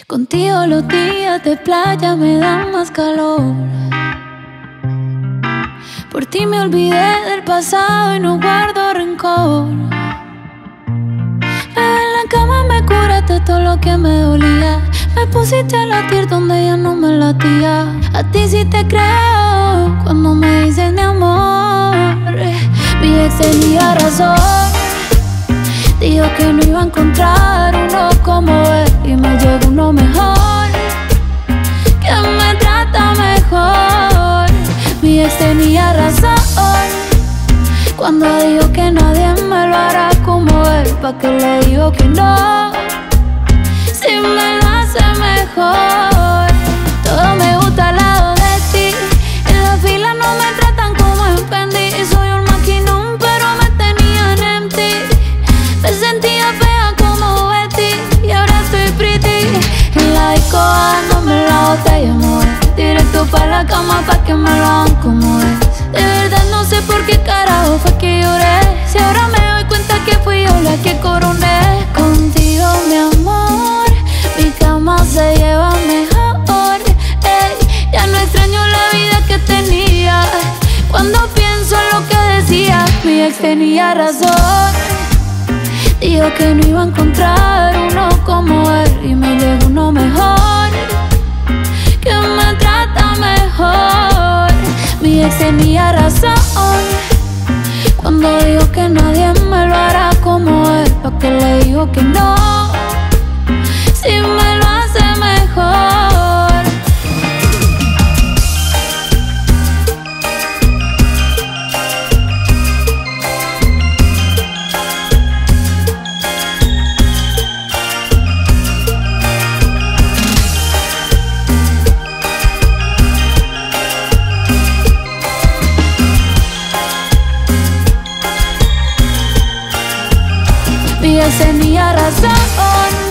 Contigo los días de playa me dan más calor. Por ti me olvidé del pasado y no guardo rencor. Bebé, en la cama me curaste todo lo que me dolía. Me pusiste a latir donde ya no me latía. A ti sí te creo cuando me dices mi amor. Mi ex tenía razón. Dijo que no iba a encontrar uno como él y me llegó uno mejor, que me trata mejor. Mi ex tenía razón cuando dijo que nadie me lo hará como él. ¿Pa' qué le digo que no? Si me lo hace mejor. Todo me gusta al lado de ti. En la fila no me tratan como en Fendi. Soy un maquinón pero me tenían en ti. Me sentía fea como Betty y ahora estoy pretty. En la disco dándome la botella, amor. Directo pa' la cama pa' que me lo hagan como es. De verdad no sé por qué carajo fue que lloré. Si ahora me doy cuenta que fui yo la que coroné. Contigo, mi amor, mi cama se lleva mejor. Ey, ya no extraño la vida que tenía. Cuando pienso en lo que decía, mi ex tenía razón. Dijo que no iba a encontrar uno como él y me llegó uno mejor, que me trata mejor. Mi ex tenía razón cuando dijo que nadie me lo hará como él. ¿Pa' qué le digo que no? Si me lo hace mejor. Mi ex tenía razón